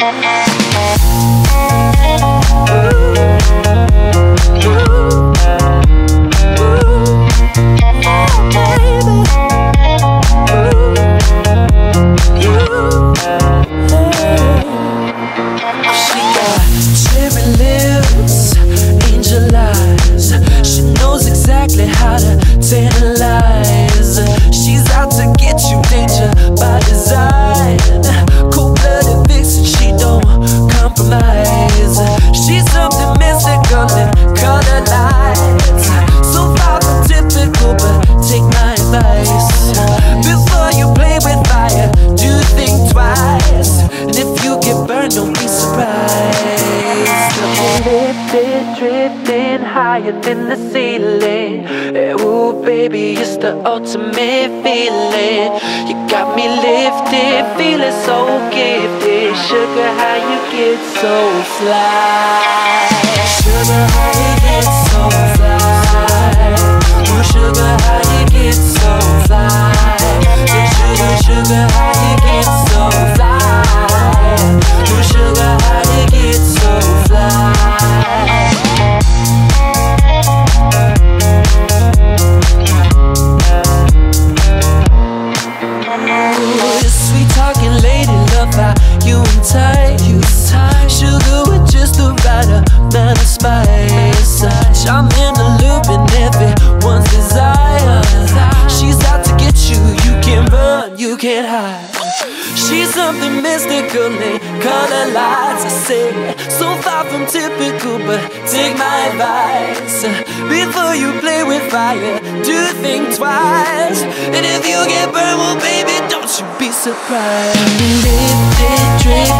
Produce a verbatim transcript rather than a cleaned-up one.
Drifting higher than the ceiling. Ooh, baby, it's the ultimate feeling. You got me lifted, feeling so gifted. Sugar, how you get so fly? Sugar, how you get so fly? Ooh, sugar, how you get so fly? Hey, sugar, sugar, how you get so fly? Ooh, sugar, how you get so fly? Sweet talking lady, love how you entice. Sugar with just the right amount of spice. I'm in the loop and everyone's desire. She's out to get you, you can't run, you can't hide. She's something mystical in color lights. I say, so far from typical, but take my advice. Before you play with fire, do think twice. And if you get burned, well baby, don't you be surprised. Lifted, drifted